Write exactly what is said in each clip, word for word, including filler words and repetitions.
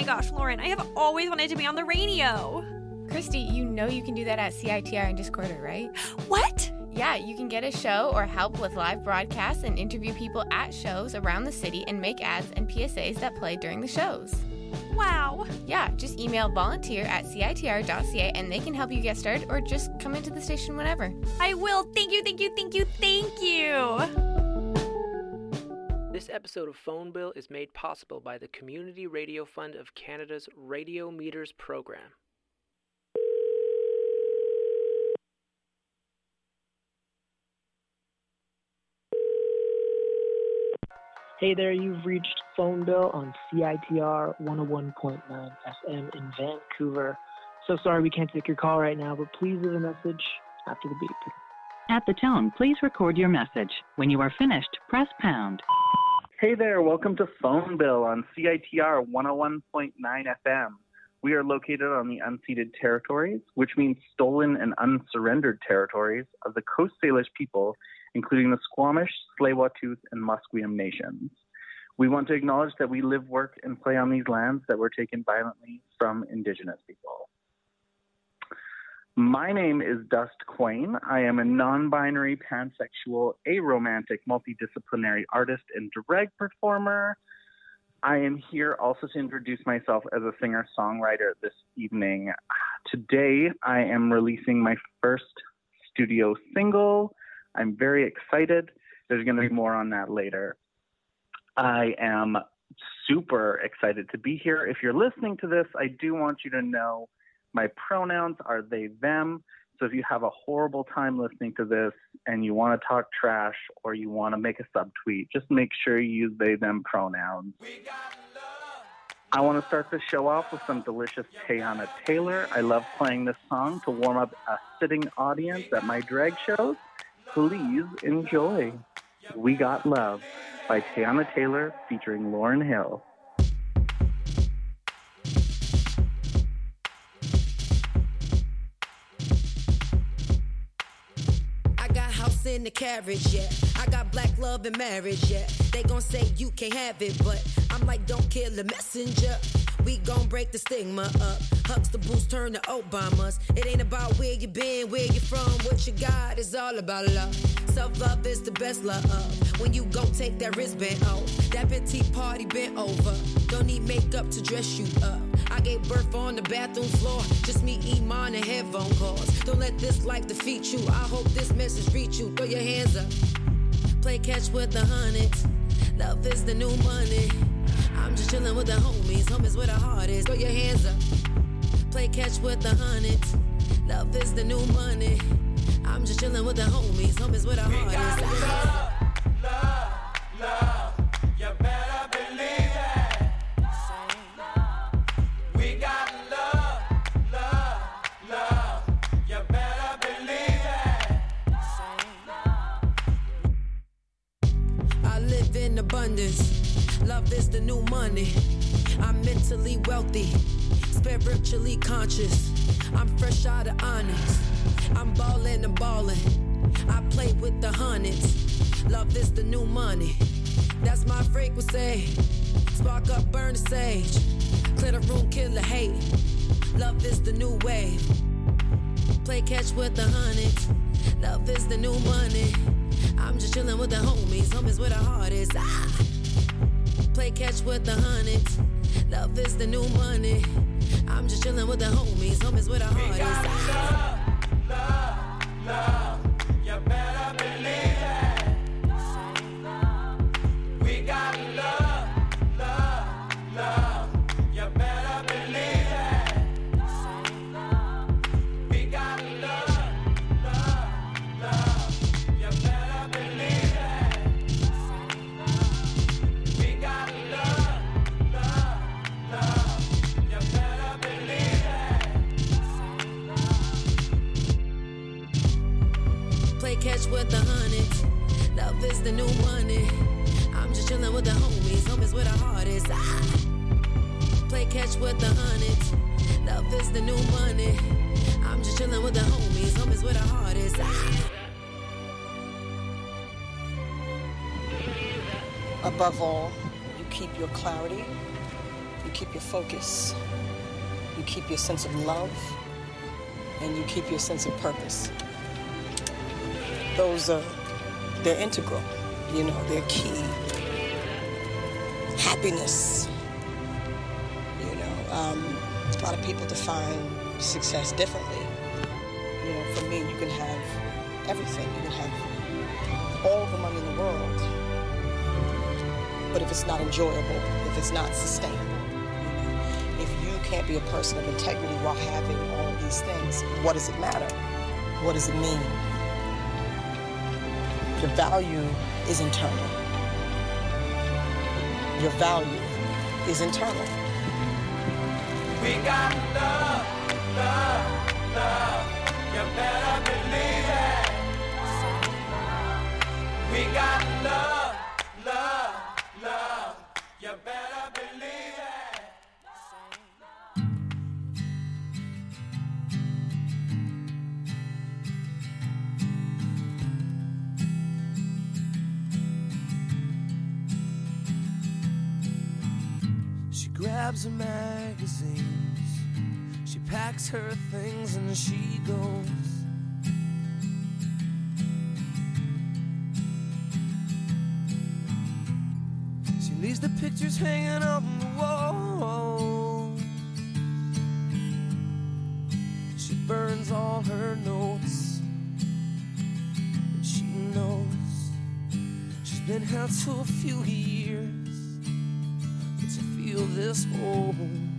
gosh, Lauren, I have always wanted to be on the radio. Christy, you know you can do that at C I T R and Discorder, right? What? Yeah, you can get a show or help with live broadcasts and interview people at shows around the city and make ads and P S As that play during the shows. Wow. Yeah, just email volunteer at C I T R dot C A and they can help you get started or just come into the station whenever. I will. Thank you, thank you, thank you, thank you. This episode of Phone Bill is made possible by the Community Radio Fund of Canada's Radio Meters program. Hey there, you've reached Phone Bill on C I T R one oh one point nine F M in Vancouver. So sorry we can't take your call right now, but please leave a message after the beep. At the tone, please record your message. When you are finished, press pound. Hey there, welcome to Phone Bill on C I T R one oh one point nine F M. We are located on the unceded territories, which means stolen and unsurrendered territories of the Coast Salish people, including the Squamish, Tsleil-Waututh, and Musqueam nations. We want to acknowledge that we live, work, and play on these lands that were taken violently from Indigenous people. My name is Dust Quain. I am a non-binary, pansexual, aromantic, multidisciplinary artist and drag performer. I am here also to introduce myself as a singer-songwriter this evening. Today, I am releasing my first studio single. I'm very excited. There's going to be more on that later. I am super excited to be here. If you're listening to this, I do want you to know my pronouns are they, them. So if you have a horrible time listening to this and you want to talk trash or you want to make a subtweet, just make sure you use they, them pronouns. I want to start the show off with some delicious Teyana Taylor. I love playing this song to warm up a sitting audience at my drag shows. Please enjoy We Got Love by Teyana Taylor featuring Lauryn Hill. I got house in the carriage, yeah. I got black love and marriage, yeah. They gon' say you can't have it, but I'm like, don't kill the messenger. We gon' break the stigma up. Huxtables turn to Obamas. It ain't about where you been, where you from, what you got. It's all about love. Self-love is the best love. When you gon' take that wristband off, that petite party bent over. Don't need makeup to dress you up. I gave birth on the bathroom floor. Just me, Iman, and headphone calls. Don't let this life defeat you. I hope this message reach you. Throw your hands up. Play catch with the hundreds. Love is the new money. I'm just chillin' with the homies, homies where the heart is. Throw your hands up. Play catch with the hundreds. Love is the new money. I'm just chillin' with the homies, homies where the heart we got is. Love, love, love. You better believe it. We got love, love, love. You better believe it. I live in abundance. Love is the new money. I'm mentally wealthy, spiritually conscious. I'm fresh out of onyx. I'm ballin' and ballin'. I play with the hundreds. Love is the new money. That's my frequency. Spark up, burn the sage. Clear the room, kill the hate. Love is the new wave. Play catch with the hundreds. Love is the new money. I'm just chillin' with the homies, homies where the heart is. Ah. Play catch with the hundreds. Love is the new money. I'm just chillin' with the homies, homies where the heart we got is. Love, love, love. You better believe it. We got love, love, love. You better believe it. We got love, love, love. You better believe it. We got love, love, love. You better believe it. Play catch with the hundreds. Love is the new money. I'm just chillin' with the homies, homies where the heart is. Ah. Play catch with the hundreds. Love is the new money. I'm just chillin' with the homies, homies where the heart is. Ah. Above all, you keep your clarity, you keep your focus, you keep your sense of love, and you keep your sense of purpose. Those are, they're integral, you know, they're key. Happiness, you know, um, a lot of people define success differently. You know, for me, you can have everything. You can have all the money in the world, but if it's not enjoyable, if it's not sustainable, you know, if you can't be a person of integrity while having all of these things, what does it matter? What does it mean? Your value is internal. Your value is internal. We got love, love, love. You better believe it. We got love, love, love. You better believe it. She grabs her magazines, she packs her things and she goes. She leaves the pictures hanging on the wall. She burns all her notes, and she knows she's been held to a few years to feel this old.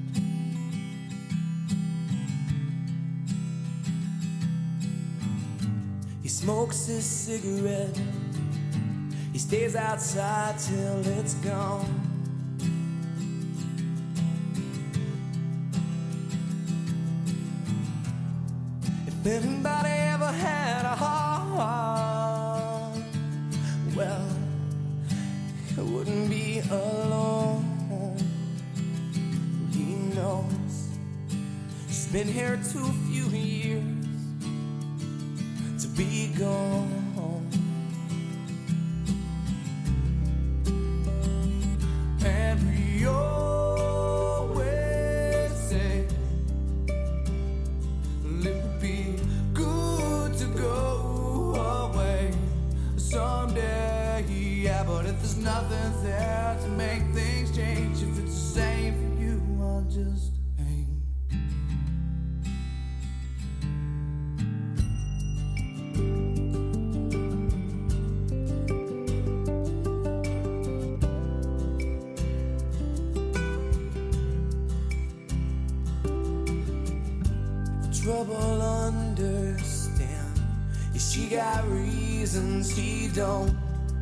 He smokes his cigarette, he stays outside till it's gone. If anybody ever had a heart, well, it wouldn't be alone. He knows she's been here too few years to be gone. And we always say it would be good to go away someday, yeah, but if there's nothing there to make things change, if it's the same for you, I'll just hang. Trouble understand, yeah, she got reasons he don't.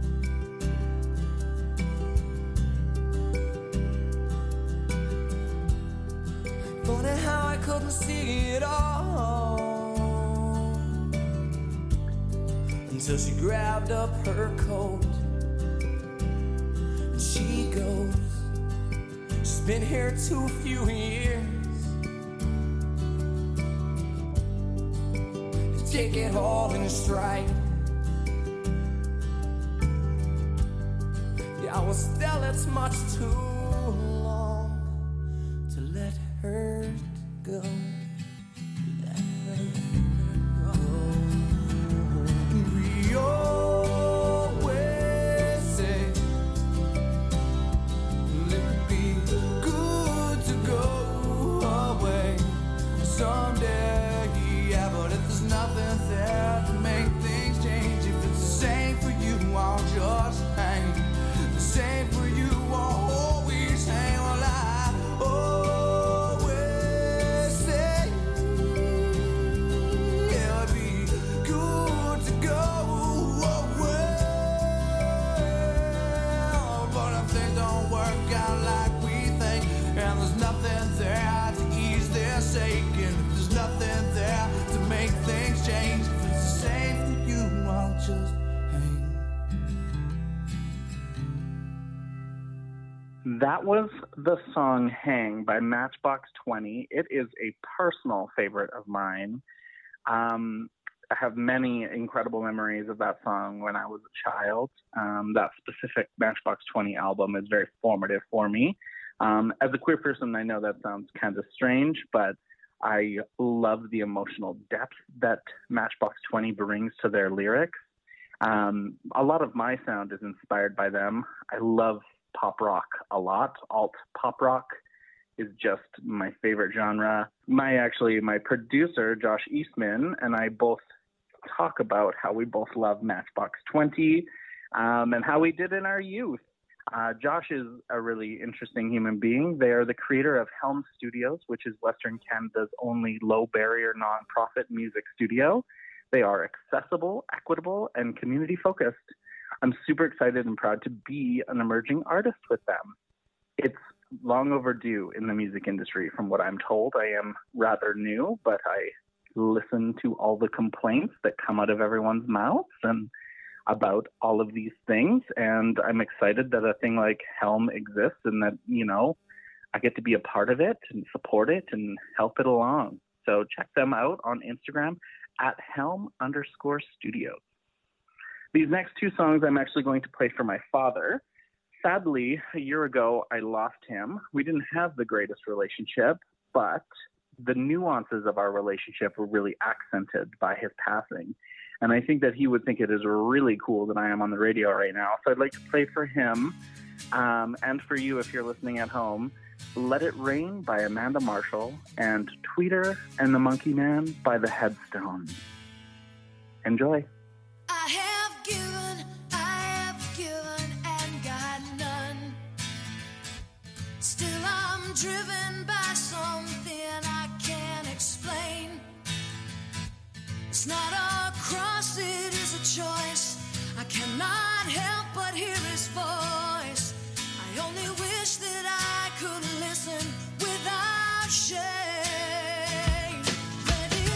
Funny how I couldn't see it all until she grabbed up her coat and she goes. She's been here too few years to take it all in stride. Yeah, well, still it's much too long to let her go. Let her go. We always say it would be good to go away someday, yeah, but if there's nothing there to make things change, if it's the same for you, I'll just hang. The same for you, I'll always hang. Well, I always say it would be good to go away, but if things don't work out like we think, and there's nothing there to ease their sake, and if there's nothing there to make things change, if it's the same for you, I'll just hang. That was the song Hang by Matchbox twenty. It is a personal favorite of mine. Um, I have many incredible memories of that song when I was a child. Um, that specific Matchbox twenty album is very formative for me. Um, as a queer person, I know that sounds kind of strange, but I love the emotional depth that Matchbox twenty brings to their lyrics. Um, a lot of my sound is inspired by them. I love pop rock a lot. Alt pop rock is just my favorite genre. My actually, my producer, Josh Eastman, and I both talk about how we both love Matchbox twenty um, and how we did in our youth. Uh, Josh is a really interesting human being. They are the creator of Helm Studios, which is Western Canada's only low-barrier nonprofit music studio. They are accessible, equitable, and community-focused. I'm super excited and proud to be an emerging artist with them. It's long overdue in the music industry, from what I'm told. I am rather new, but I listen to all the complaints that come out of everyone's mouths and about all of these things, and I'm excited that a thing like Helm exists and that, you know, I get to be a part of it and support it and help it along. So check them out on Instagram at Helm underscore studios. These next two songs I'm actually going to play for my father. Sadly, a year ago, I lost him. We didn't have the greatest relationship, but the nuances of our relationship were really accented by his passing. And I think that he would think it is really cool that I am on the radio right now. So I'd like to play for him um, and for you if you're listening at home, Let It Rain by Amanda Marshall and Tweeter and the Monkey Man by The Headstones. Enjoy. I have given, I have given and got none. Still I'm driven by something I can't explain. It's not a cross, it is a choice. I cannot help but hear his voice. I only wish that I could listen without shame. Let it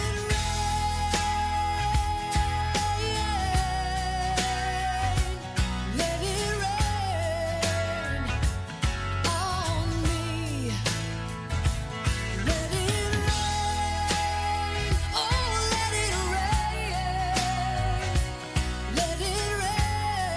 rain, let it rain on me. Let it rain, oh let it rain, let it rain.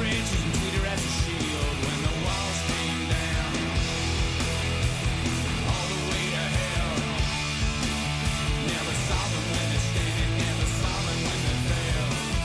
bridge using Twitter as a shield when the walls came down. All the way to hell. Never saw them when they're standing, never saw them when they fell.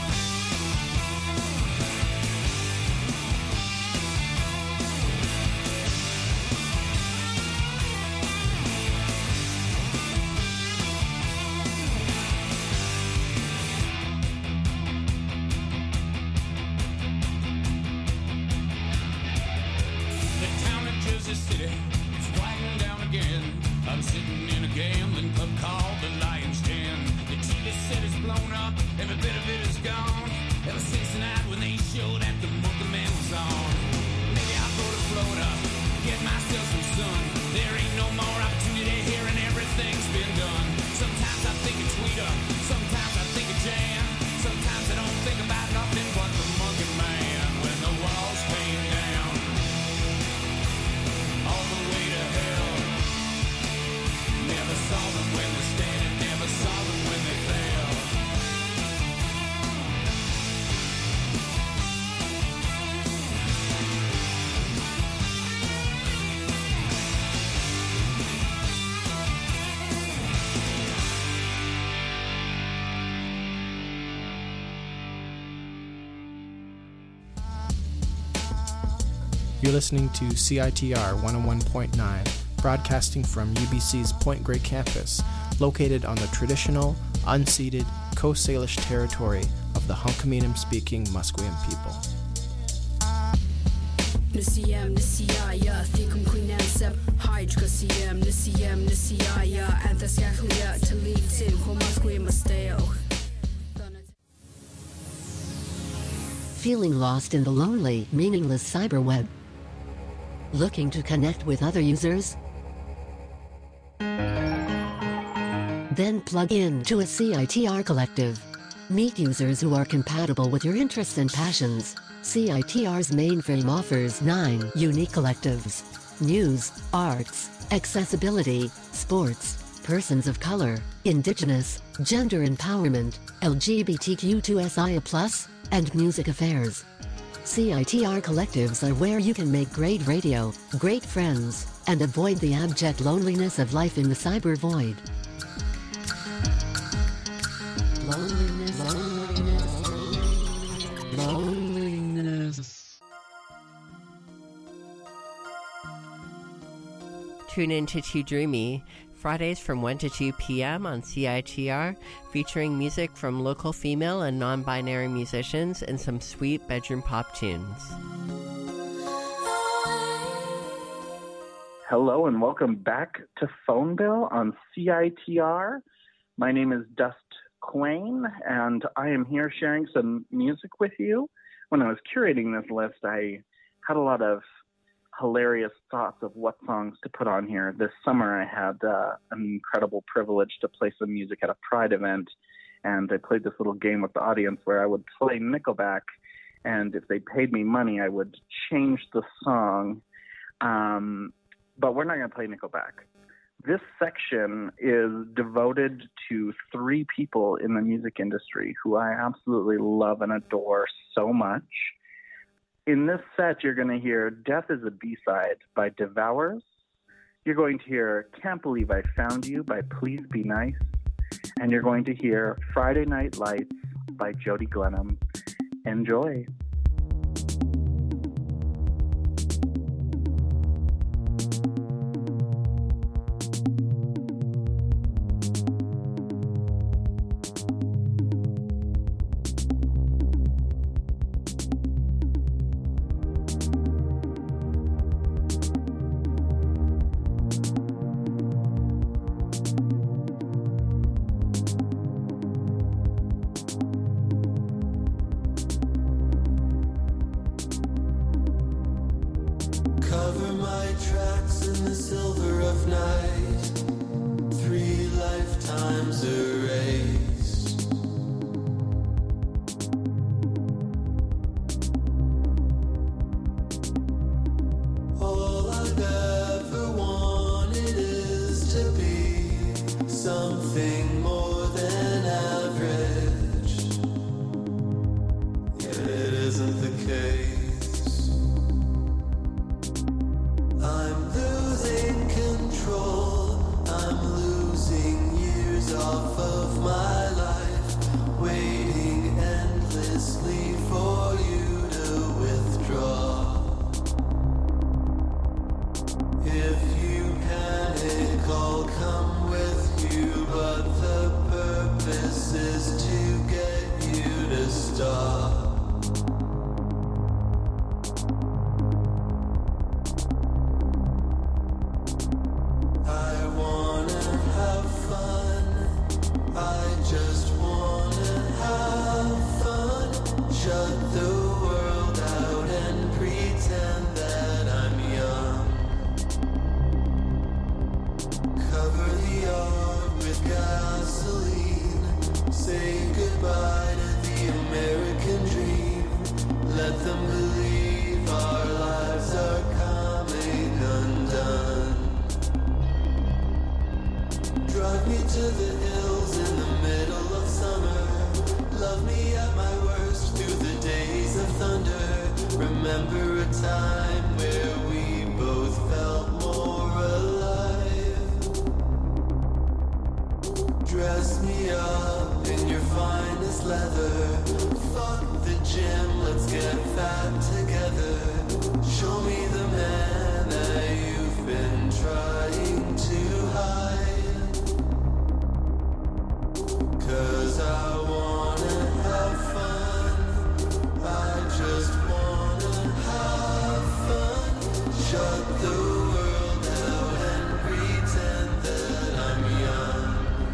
The town of Jersey City is winding down again. I'm sitting in a gambling club called the Lion's Den. The T V set is blown up, every bit of it is gone. Ever since the night when they showed that the Monkey Man was on. Maybe I'll go to Florida, get myself some sun. There ain't no more opportunity here and everything's been done. Sometimes I think of Tweeter, sometimes I think of Jan. Sometimes I don't think about nothing but the Monkey Man. When the walls came down, all the way to hell. Never saw them when they're standing, never saw them when they fell. You're listening to C I T R one oh one point nine, broadcasting from U B C's Point Grey campus, located on the traditional, unceded Coast Salish territory of the Hunkaminam-speaking Musqueam people. Nisiyam nisiyaya thikum quinansab hydra siyam nisiyam nisiyaya anthasyakuya talitin homasquim masteo. Feeling lost in the lonely, meaningless cyberweb? Looking to connect with other users? Then plug in to a C I T R collective. Meet users who are compatible with your interests and passions. C I T R's mainframe offers nine unique collectives: news, arts, accessibility, sports, persons of color, indigenous, gender empowerment, L G B T Q two S I A plus, and music affairs. C I T R collectives are where you can make great radio, great friends, and avoid the abject loneliness of life in the cyber void. Loneliness, loneliness, loneliness. Tune in to Too Dreamy, Fridays from one to two p.m. on C I T R, featuring music from local female and non-binary musicians and some sweet bedroom pop tunes. Hello and welcome back to Phone Bill on C I T R. My name is Dust Quain, and I am here sharing some music with you. When I was curating this list, I had a lot of hilarious thoughts of what songs to put on here. This summer I had uh, an incredible privilege to play some music at a Pride event, and I played this little game with the audience where I would play Nickelback, and if they paid me money, I would change the song. Um, but we're not going to play Nickelback. This section is devoted to three people in the music industry who I absolutely love and adore so much. In this set, you're going to hear Death is a B-Side by Devours. You're going to hear Can't Believe I Found You by Please Be Nice. And you're going to hear Friday Night Lights by Jody Glenham. Enjoy. Cover my tracks in the silver of night, three lifetimes erased. All I've ever wanted is to be something more than average, yet it isn't the case. remember a time where we both felt more alive. Dress me up in your finest leather. Fuck the gym, let's get fat together. Show me the man that you've been trying to hide. 'Cause I wanna have fun. I just wanna have fun. Shut the world out and pretend that I'm young.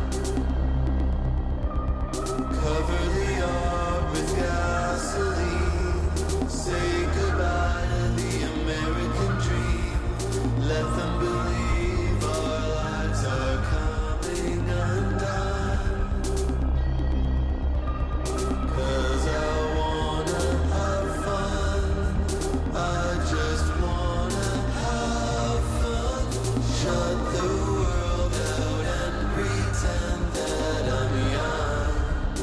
Cover the yard with gasoline. Say goodbye to the American dream. Let them believe our lives are coming undone. 'Cause I wanna have fun. I just wanna have fun. Shut the world out and pretend that I'm young.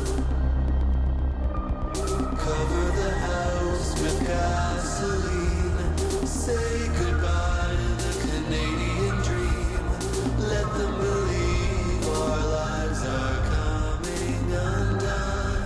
Cover the house with gasoline. Say goodbye to the Canadian dream. Let them believe our lives are coming undone.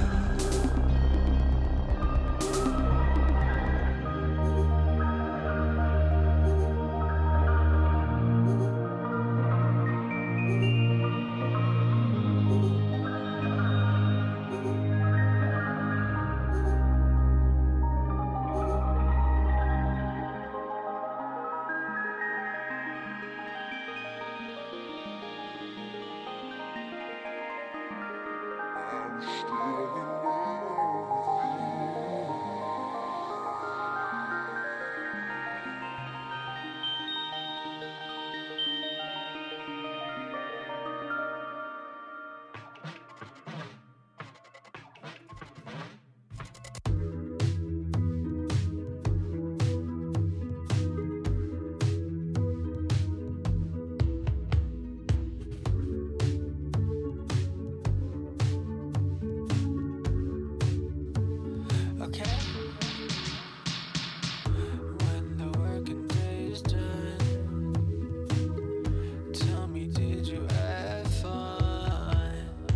Okay. When the working day is done, tell me, did you have fun?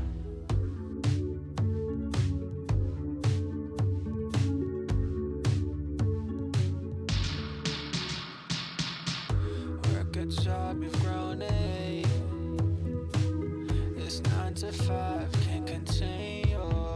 Work a job, you've grown eight. This nine to five can't contain your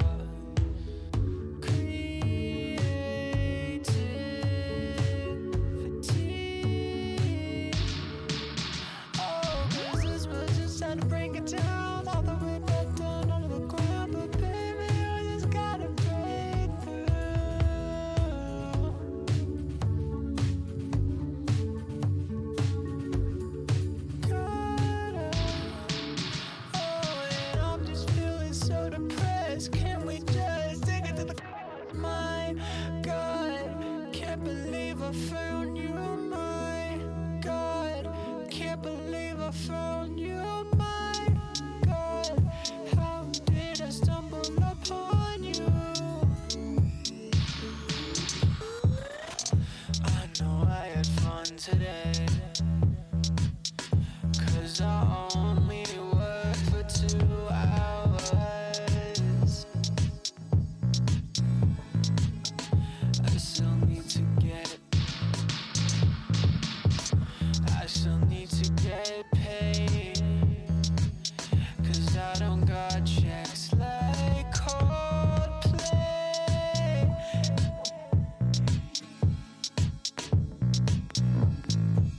creativity. Oh, business was just trying to bring it down, all the way back down onto the ground. But baby, I just gotta break through. Gotta. Oh, and I'm just feeling so depressed. Can we just take it to the my God? Can't believe I found you, my God. Can't believe I found you, my God. How did I stumble upon you? I know I had fun today, 'cause I only worked for two hours. I still need to get it. I still need to get paid, 'cause I don't got checks like Coldplay.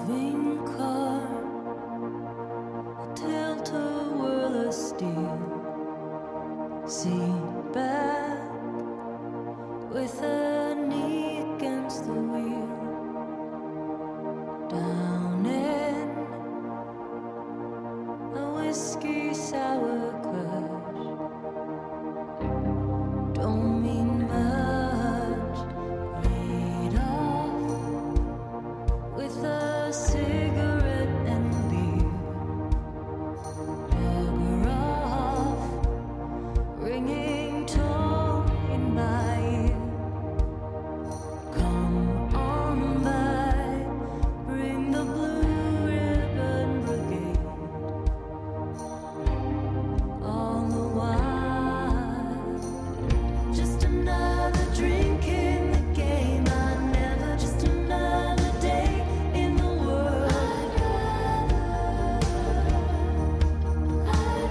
driving car, a tilt-a-whirl of steel, seat back with a knee against the wheel, down in a whiskey sour crush, don't mean much, laid off with a cigarette and beer, bugger off, ringing tone in my ear, come on by, bring the blue ribbon brigade, all the while, just another drink in the game, I never, just another day in the world. I'd rather, I'd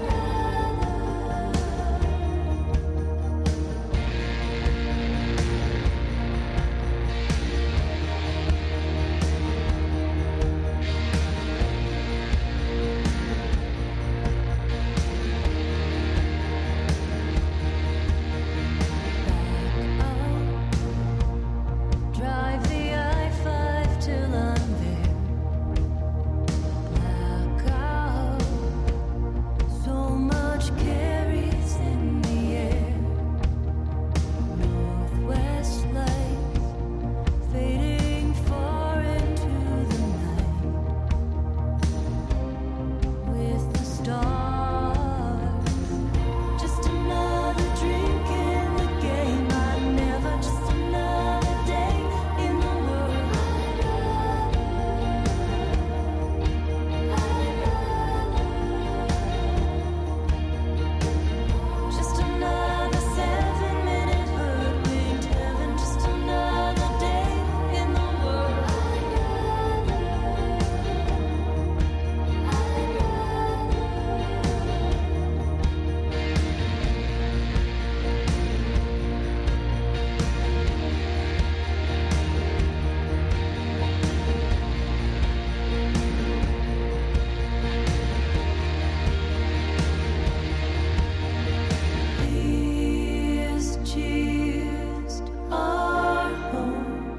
drive the I five till I'm there. Blackout, so much carries in the air. Northwest lights fading far into the night with the stars. Just another drink in the game. I never, just another day in the world. Just another seven-minute hoodwinked heaven. Just another day in the world. Here's cheers to our home.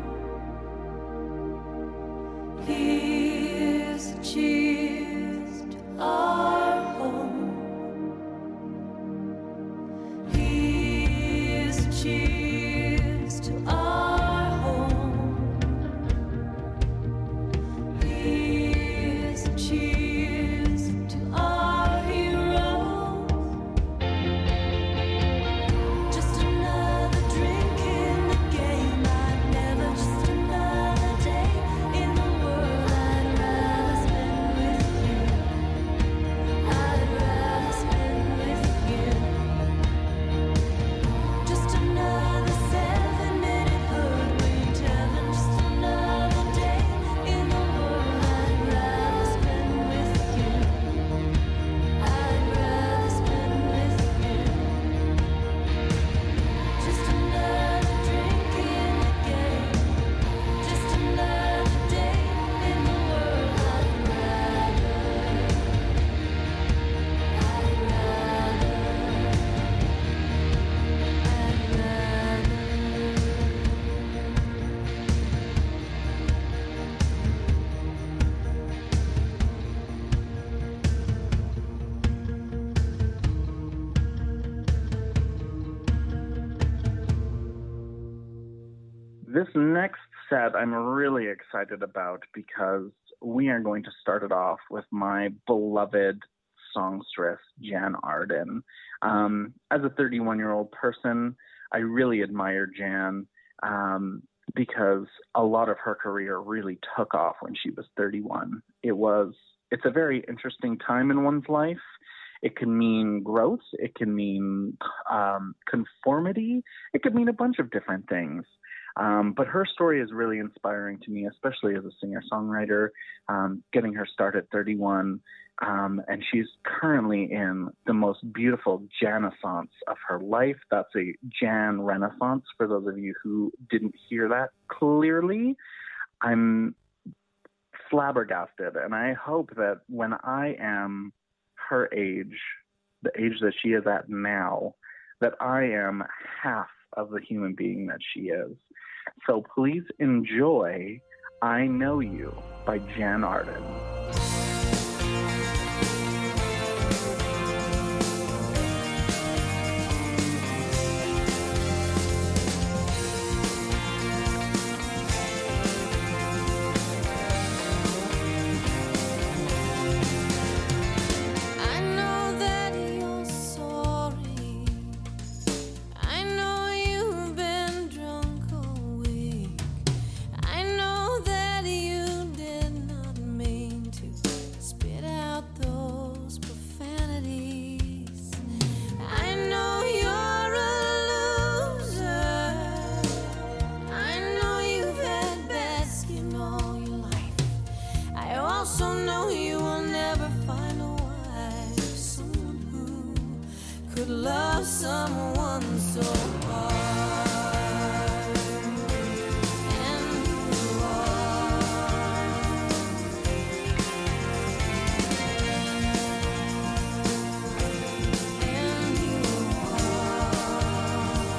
Here's cheers to our home. Here's cheers to our home. Here's cheers to our heroes. Just another drink in the game. I'd never, just another day in the world. I'd rather spend with you. I'd rather spend with you. Just another seven-minute hoodwinked heaven. Just another day in the world. I'd rather spend with you. I'd rather spend with you. Just another drink in the game. Just another day in the world. I'd rather, I'd rather, This next set I'm really excited about because we are going to start it off with my beloved songstress, Jan Arden. Um, as a thirty-one-year-old person, I really admire Jan um, because a lot of her career really took off when she was thirty-one. It was, it's a very interesting time in one's life. It can mean growth. It can mean um, conformity. It could mean a bunch of different things. Um, but her story is really inspiring to me, especially as a singer-songwriter, um, getting her start at thirty-one. Um, and she's currently in the most beautiful Janaissance of her life. That's a Jan Renaissance, for those of you who didn't hear that clearly. I'm flabbergasted. And I hope that when I am her age, the age that she is at now, that I am half of the human being that she is. So please enjoy I Know You by Jan Arden. I know that you're sorry. I know you've been drunk all week. I know that you did not mean to spit out those profanities. I know you're a loser. I know you've had bad skin all your life. I also know you will never find a wife, someone who could love someone so hard. And you are. And you are.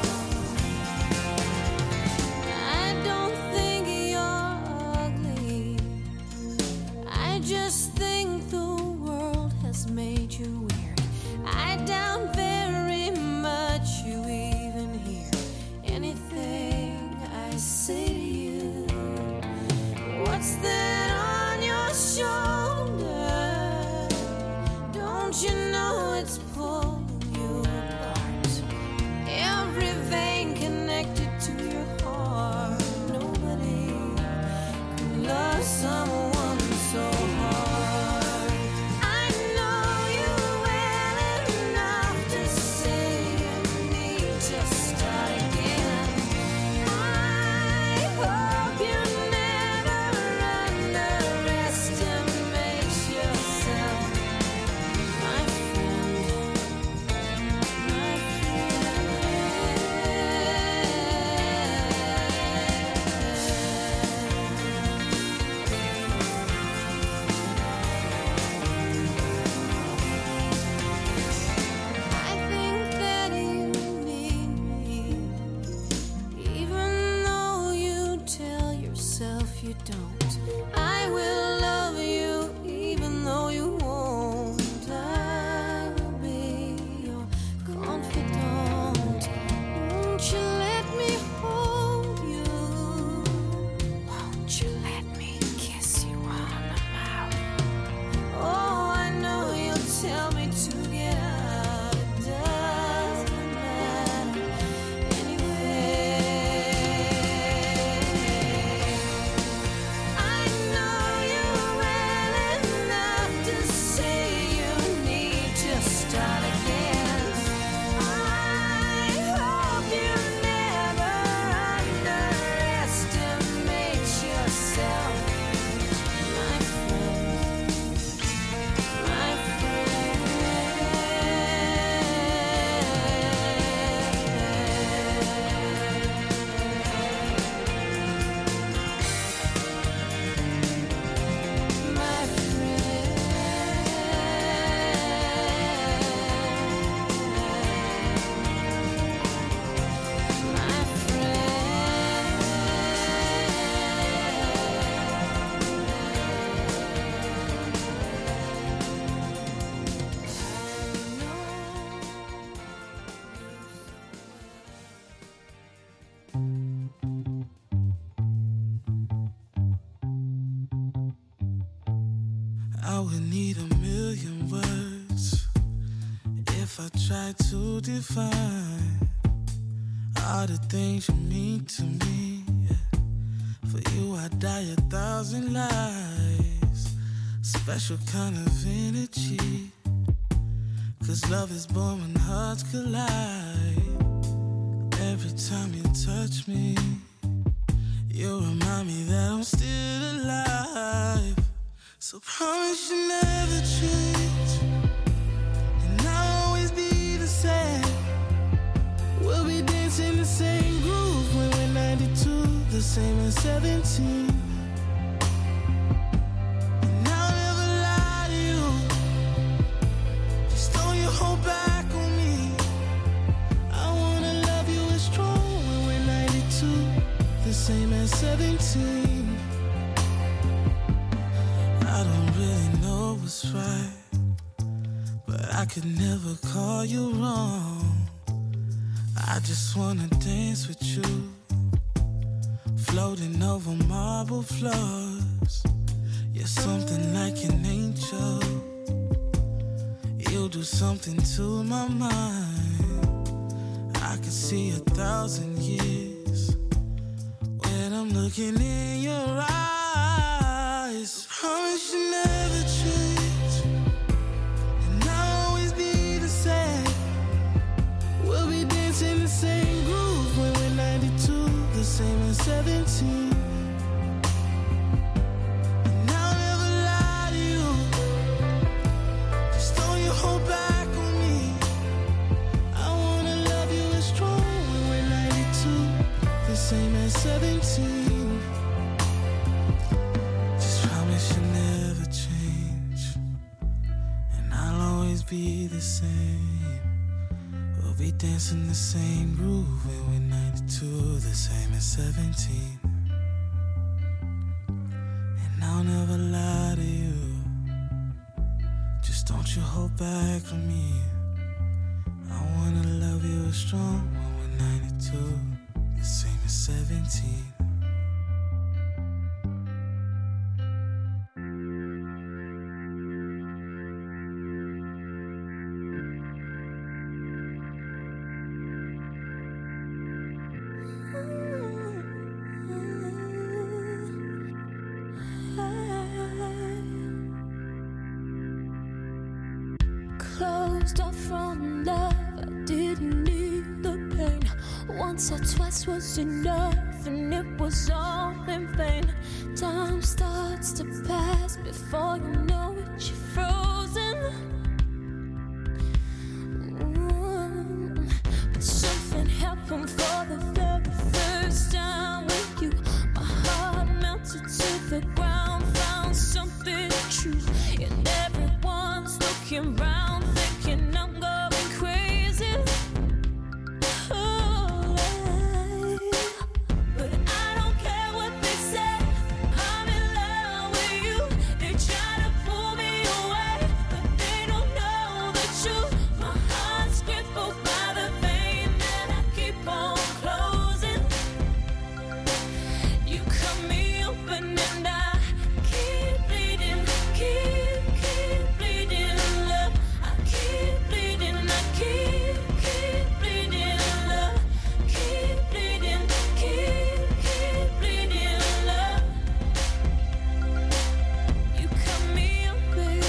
I don't think you're ugly. I just think the world has made you weird. I doubt very much you even hear anything I say to you. What's that on your shoulder? Don't you know it's pulling you apart? Every vein connected to your heart. Nobody can love someone so hard. I know you well enough to say you need to start again. I hope you never underestimate yourself, my friend, my I think that you need me, even though you tell yourself you don't. I will love you, even though you won't. I will be your confidant. Won't you let me hold you? Won't you let me kiss you on the mouth? Oh, I know you'll tell me to get out. It doesn't matter anyway. I know you well enough to say you need to start again. I hope you never underestimate yourself, my friend, my friend, my friend, my I would need a million words if I tried to define all the things you mean to me. For you, I'd die a thousand lives. Special kind of energy. Cause love is born when hearts collide. Every time you touch me, you remind me that I'm still alive. So promise you never change, and I'll always be the same. We'll be dancing the same groove when we're ninety-two, the same as seventeen. seventeen. I don't really know what's right, but I could never call you wrong. I just wanna dance with you, floating over marble floors. You're something like an angel. You do something to my mind. I could see a thousand years when I'm looking in your eyes. Promise you never change, and I'll always be the same. We'll be dancing the same groove when we're ninety-two, the same as seventeen. And I'll never lie to you, just don't you hold back on me. I wanna love you as strong when we're ninety-two, the same as seventeen. Just promise you never change, and I'll always be the same. We'll be dancing the same groove when we're ninety-two, the same as seventeen. And I'll never lie to you, just don't you hold back on me. I wanna love you as strong when we're ninety-two, the same as seventeen. Closed off from love, I didn't need the pain. Once or twice was enough, and it was all in vain. Time starts to pass before you know it, you're frozen. Mm. But something happened for the very first time with you. My heart melted to the ground, found something true, and everyone's looking round, thinking I'm going crazy. Oh, but I don't care what they say. I'm in love with you. They try to pull me away, but they don't know the truth. My heart's crippled by the pain that I keep on closing. You cut me open and I keep bleeding, keep, keep bleeding, love. I keep bleeding, I keep, keep bleeding, love. Keep bleeding, keep, keep bleeding, love. You cut me open.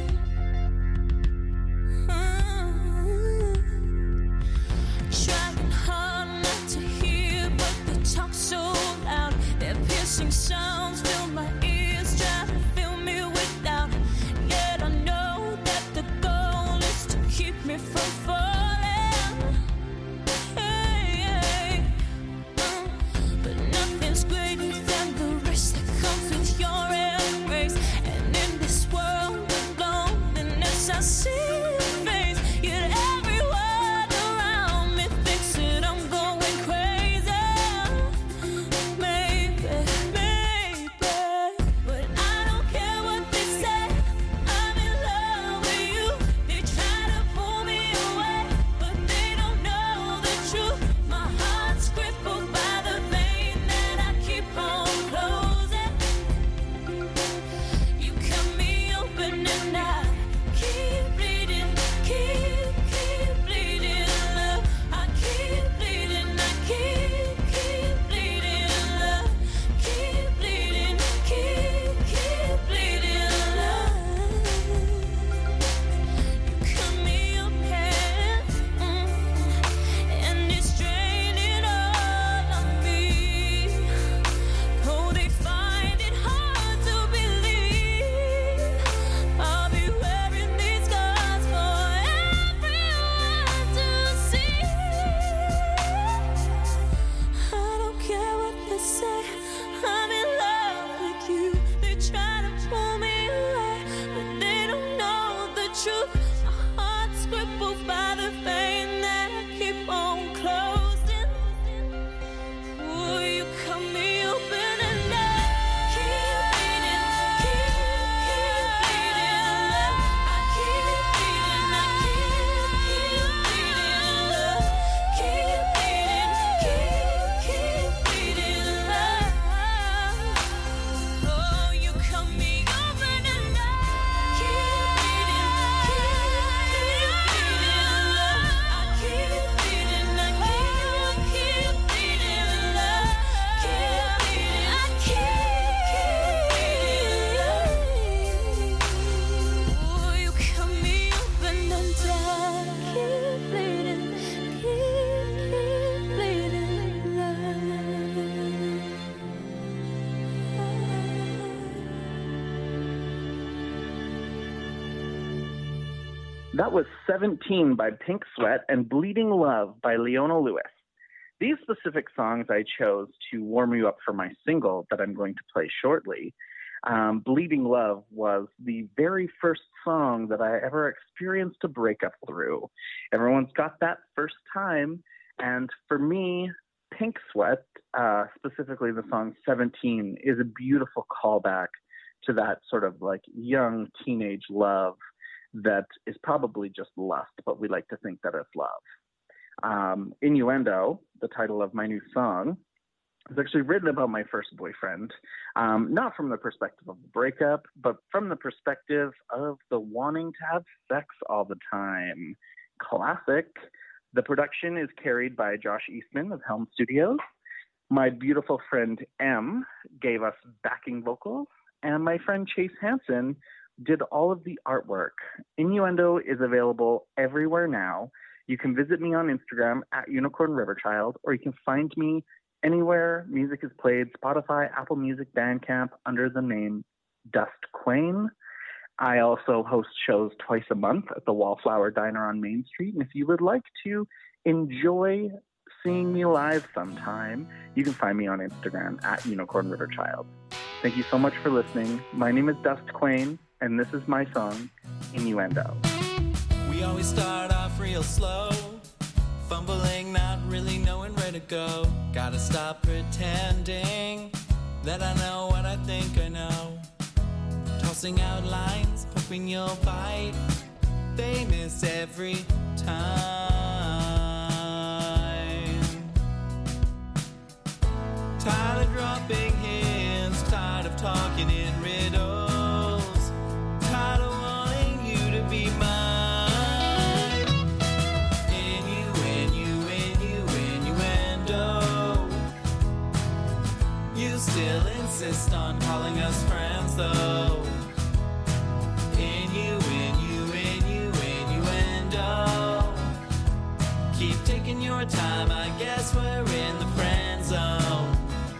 Mm. Trying hard not to hear, but they talk so loud. Their piercing sounds fill my ears, try to fill me with doubt. Yet I know that the goal is to keep me from falling. Hey, hey. Mm. But nothing's greater than the risk that comes with your embrace. And in this world of loneliness, I see your face. Yet everyone around me thinks that I'm going crazy. Maybe, maybe, but I don't care what they say. I'm in love with you. They try to pull me away, That was seventeen by Pink Sweat and Bleeding Love by Leona Lewis. These specific songs I chose to warm you up for my single that I'm going to play shortly. Um, Bleeding Love was the very first song that I ever experienced a breakup through. Everyone's got that first time, and for me, Pink Sweat, uh, specifically the song seventeen, is a beautiful callback to that sort of like young teenage love that is probably just lust, but we like to think that it's love. Um, Innuendo, the title of my new song, is actually written about my first boyfriend, um, not from the perspective of the breakup, but from the perspective of the wanting to have sex all the time. Classic. The production is carried by Josh Eastman of Helm Studios. My beautiful friend M gave us backing vocals, and my friend Chase Hansen did all of the artwork. Innuendo is available everywhere now. You can visit me on Instagram at Unicorn Riverchild, or you can find me anywhere music is played, Spotify, Apple Music, Bandcamp, under the name Dust Quain. I also host shows twice a month at the Wallflower Diner on Main Street, and if you would like to enjoy seeing me live sometime, you can find me on Instagram at Unicorn Riverchild. Thank you so much for listening. My name is Dust Quain, and this is my song, Innuendo. We always start off real slow, fumbling, not really knowing where to go. Gotta stop pretending that I know what I think I know. Tossing out lines, hoping you'll bite. They miss every time. Tired of dropping hints, tired of talking in riddles, tired of wanting you to be mine. Innu, innu, innu, innuendo. You still insist on calling us friends though. Innu, innu, innu, innuendo. Keep taking your time, I guess we're in the friend zone.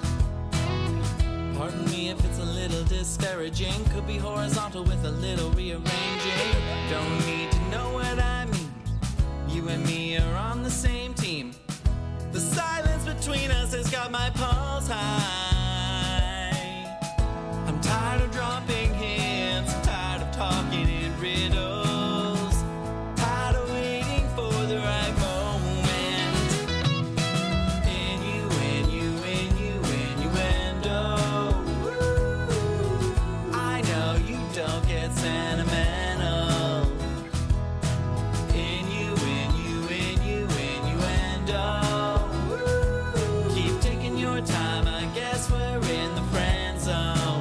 Pardon me if it's a little disparaging, could be horizontal with a little rearranging. Don't need to know what I mean, you and me are on the same team. The silence between us has got my pulse high. I'm tired of dropping hints, tired of talking in riddles, tired of waiting for the right moment. Innu, innu, innu, innuendo. I know you don't get sentimental. Innu, innu, innu, innuendo. Keep taking your time, I guess we're in the friend zone.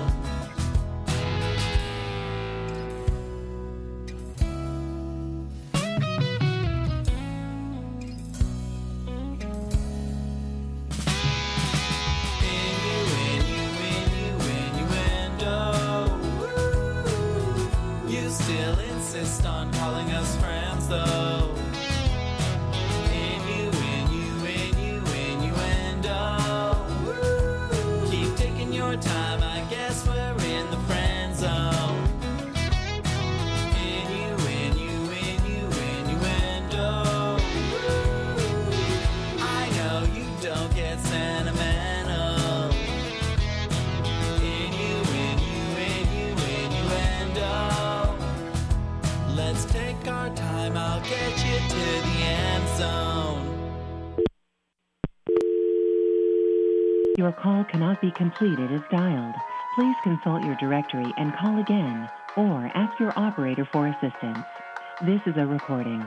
You still insist on calling us friends though. Innu, innu, innu, innuendo. Keep taking your time, I guess we're in the friend zone. Innu, innu, innu, innuendo. I know you don't get sentimental. Innu, innu, innu, innuendo. Let's take our time, I'll get you to the end zone. Your call cannot be completed as dialed. Please consult your directory and call again, or ask your operator for assistance. This is a recording.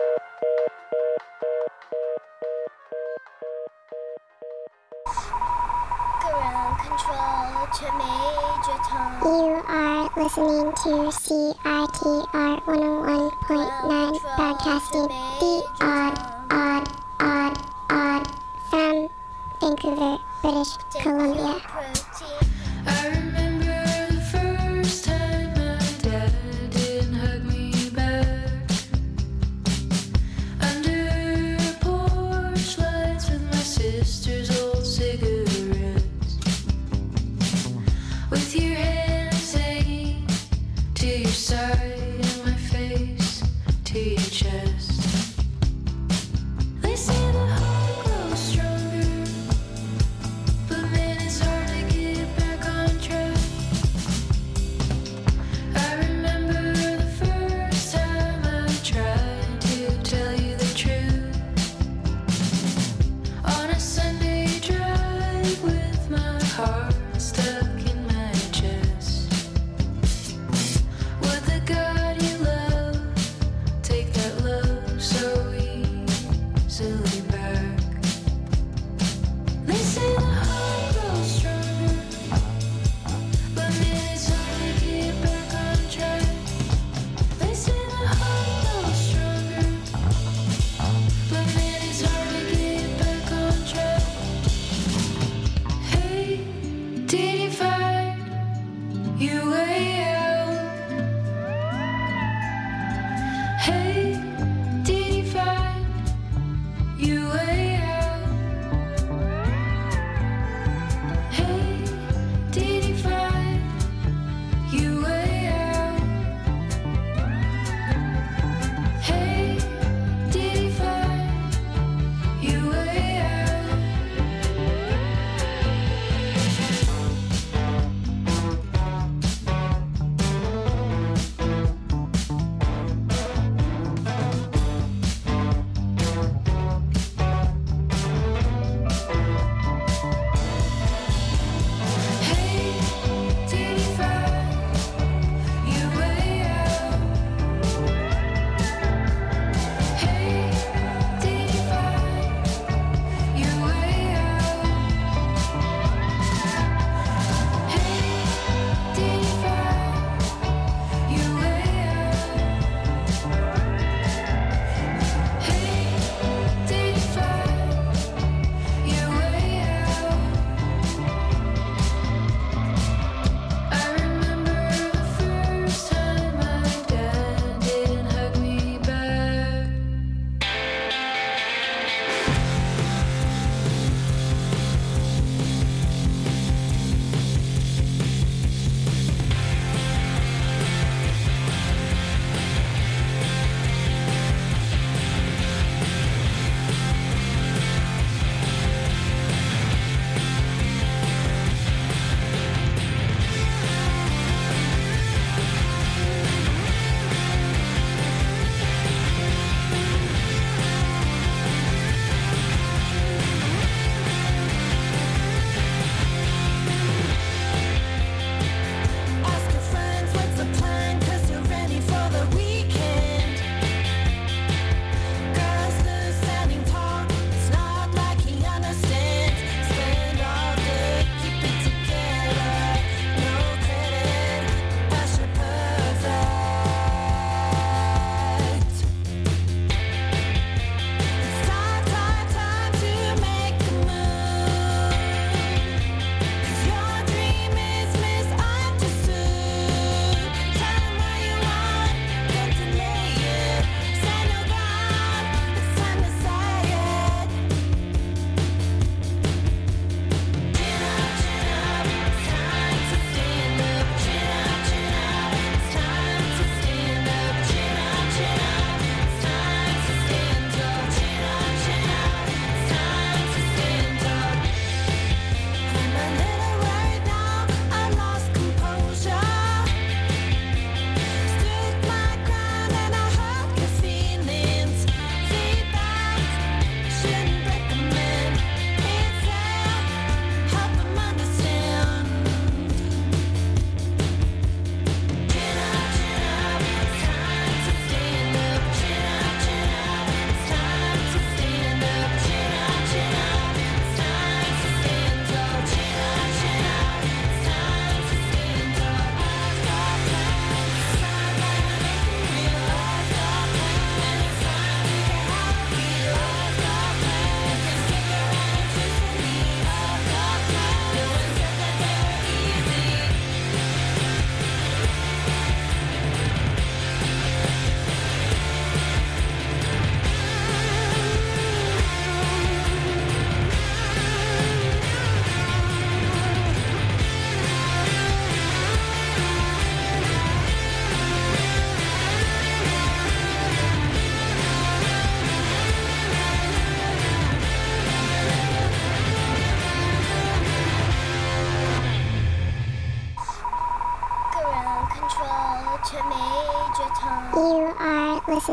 Ground control to Major Tom. You are listening to C I T R one oh one point nine, broadcasting the odd, odd, odd, odd from Vancouver, British Columbia. I remember the first time my dad didn't hug me back. Under porch lights with my sister's old cigarettes. With your hands hanging to your side and my face to chest. They say the heart grows stronger, but man, it's hard to get back on track. I remember the first time I tried to tell you the truth on a Sunday drive with my heart stuck in my chest. Would the God you love take that love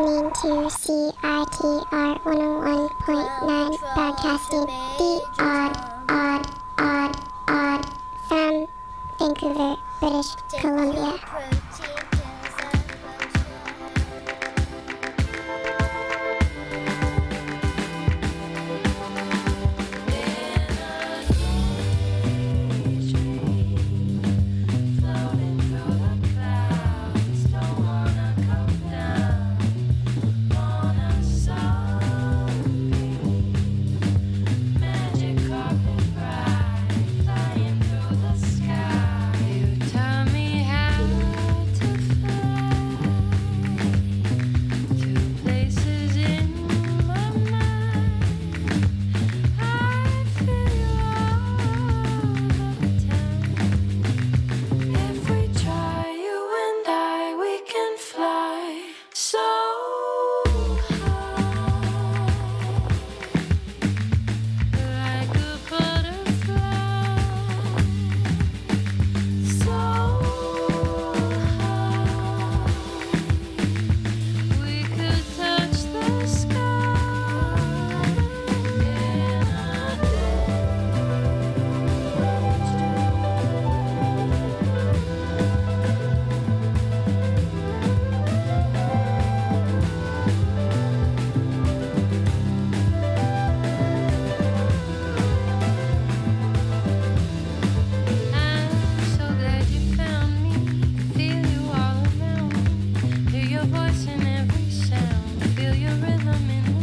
listening to C I T R one oh one point nine, broadcasting the odd, odd, odd, odd from Vancouver, British Columbia.